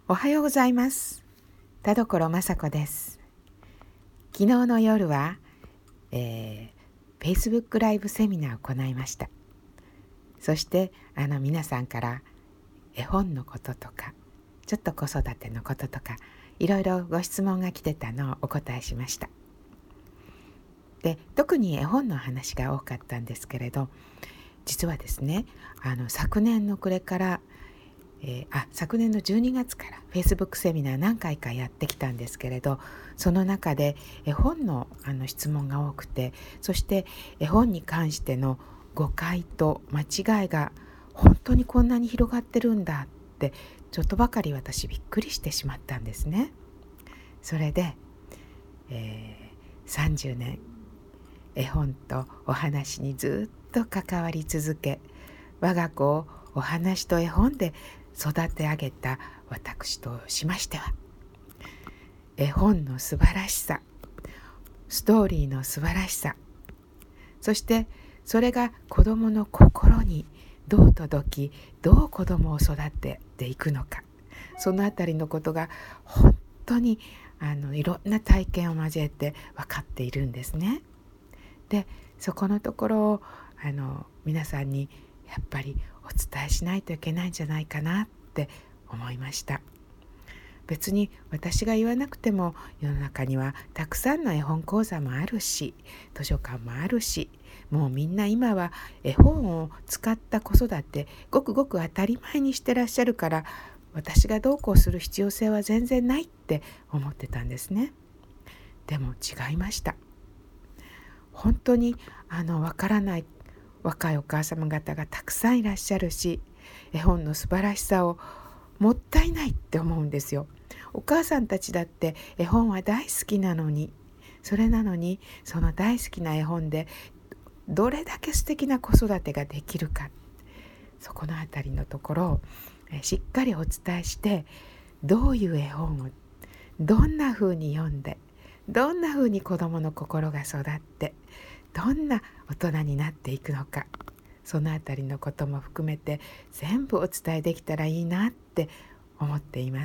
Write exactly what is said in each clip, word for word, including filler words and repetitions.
おはようございます。田所雅子です。昨日の夜は、えー、Facebook ライブセミナーを行いました。そしてあの皆さんから絵本のこととかちょっと子育てのこととかいろいろご質問が来てたのをお答えしました。で、特に絵本の話が多かったんですけれど、実はですね、あの昨年の暮れからえー、あ昨年のじゅうにがつから Facebook セミナー何回かやってきたんですけれど、その中で絵本の、あの質問が多くて、そして絵本に関しての誤解と間違いが本当にこんなに広がってるんだってちょっとばかり私びっくりしてしまったんですね。それで、えー、さんじゅうねん絵本とお話にずっと関わり続け、我が子をお話と絵本で育て上げた私としましては、絵本の素晴らしさ、ストーリーの素晴らしさ、そしてそれが子どもの心にどう届き、どう子どもを育てていくのか、そのあたりのことが本当にあのいろんな体験を交えて分かっているんですね。で、そこのところをあの皆さんにやっぱりお伝えしないといけないんじゃないかなって思いました。別に私が言わなくても世の中にはたくさんの絵本講座もあるし、図書館もあるし、もうみんな今は絵本を使った子育てごくごく当たり前にしてらっしゃるから、私がどうこうする必要性は全然ないって思ってたんですね。でも違いました。本当にあのわからない若いお母様方がたくさんいらっしゃるし、絵本の素晴らしさをもったいないって思うんですよ。お母さんたちだって絵本は大好きなのに、それなのにその大好きな絵本でどれだけ素敵な子育てができるか、そこのあたりのところをしっかりお伝えして、どういう絵本をどんな風に読んで、どんな風に子どもの心が育って、どんな大人になっていくのか、そのあたりのことも含めて全部お伝えできたらいいなって思っています。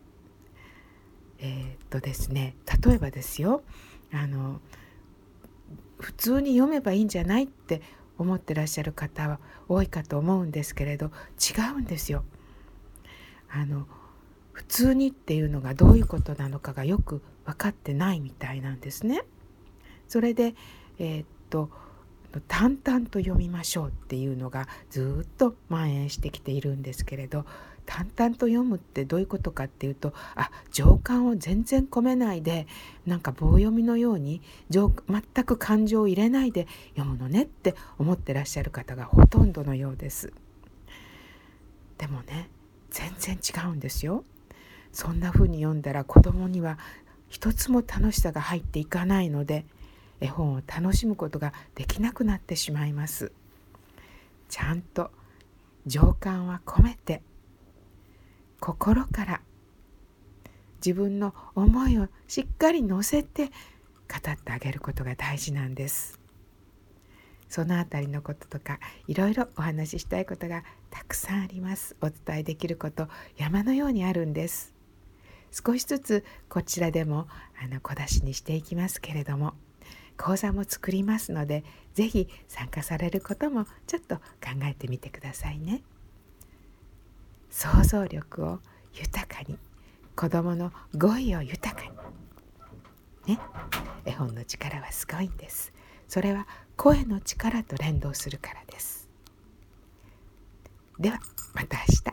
えー、っとですね例えばですよ、あの普通に読めばいいんじゃないって思ってらっしゃる方は多いかと思うんですけれど、違うんですよ。あの普通にっていうのがどういうことなのかがよく分かってないみたいなんですね。それでえー、っと淡々と読みましょうっていうのがずっと蔓延してきているんですけれど、淡々と読むってどういうことかっていうと、あ、情感を全然込めないで、なんか棒読みのように全く感情を入れないで読むのねって思ってらっしゃる方がほとんどのようです。でもね、全然違うんですよ。そんな風に読んだら子供には一つも楽しさが入っていかないので、絵本を楽しむことができなくなってしまいます。ちゃんと情感は込めて、心から自分の思いをしっかり乗せて語ってあげることが大事なんです。そのあたりのこととかいろいろお話ししたいことがたくさんあります。お伝えできること山のようにあるんです。少しずつこちらでもあの小出しにしていきますけれども、講座も作りますので、ぜひ参加されることもちょっと考えてみてくださいね。想像力を豊かに、子どもの語彙を豊かにね、絵本の力はすごいんです。それは声の力と連動するからです。ではまた明日。